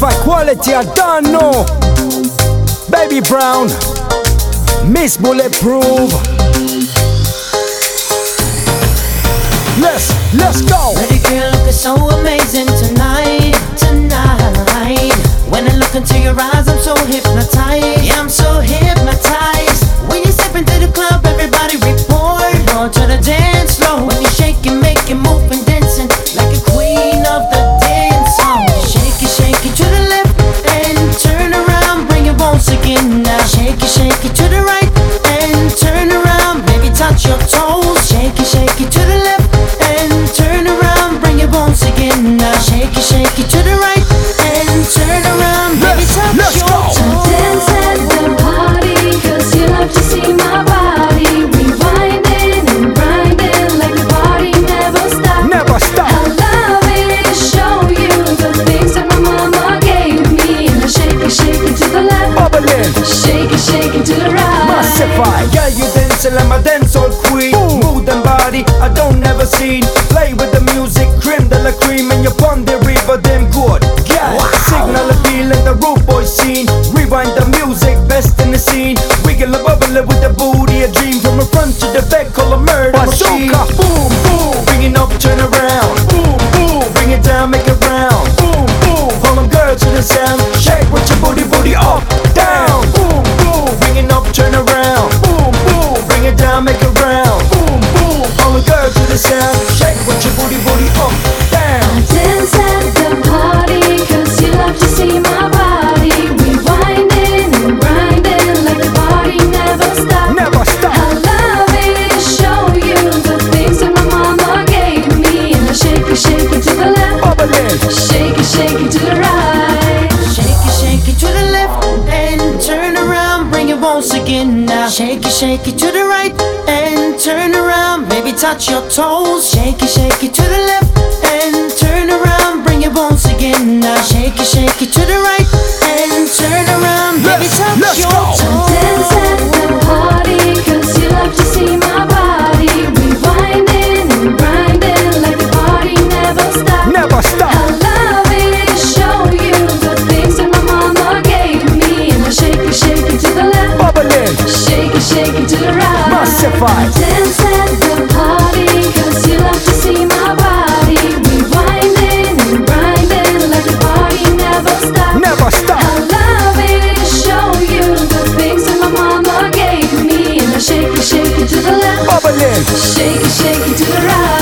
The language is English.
certified quality, I don't know. Baby Brown, Miss Bulletproof. Let's go. Pretty girl looking so amazing tonight. When I look into your eyes, I'm so hypnotized. Yeah, I'm so hypnotized. When you step into the club, everybody report. Go to the dance floor. When you shake it, make it move and dancing like a queen of the dance song. Shake it to the left and turn around, bring it once again now. Shake it to the right and turn around, baby, touch your toes. Shake it to the left and turn around, bring it once again now. Shake it to the right and turn around, baby, touch your toes. Dance at the party, 'cause you love to see my body. Rewinding and grinding like the party never stops. Never stop. I love it to show you the things that my mama gave me. And I shake it to the left, Bubbling, shake it to the right. massified. Yeah, you dancing like my dancehall queen. Move them body, I don't never seen. Play with the music, cream de la cream, and you pon the river, damn good. Yeah, signal appeal like the road boy scene. Rewind the music, best in the scene. Wiggle a bubble with the booty, a dream from the front to the back, call a murder machine. Bazooka. Boom, boom, bring it up, turn around. Boom, boom, bring it down, make it round. Boom, boom, hold them girls to the sound. Shake with your booty up, down. Boom, boom, bring it up, turn around. Boom, boom, bring it down, make it round. Boom, boom, hold them girls to the sound. Shake with your booty up, down. Dance at the party, 'cause you love to see my body. Rewinding and grinding like the party never stops. Never stop. I love it to show you the things that my mama gave me. And I shake it to the left, Bubbling, shake it to the right. Shake it to the left and turn around, bring it once again now. Shake it to the right and turn around, baby, touch your toes. Shake it to the left and turn around, bring it once again now. Shake it to the right and turn around, baby, touch Let's your go. toes. Dance at the party, 'cause you love to see my body. Rewinding and grinding like the party never stops. never stop. I love it to show you the things that my mama gave me. And I shake it to the left, Bubbling, shake it to the right. massified. Dance at the party, 'cause you love to see my body. Rewinding and grinding like the party never stops. Never stop. I love it to show you the things that my mama gave me. And I shake it to the left, Bubbling, shake it to the right.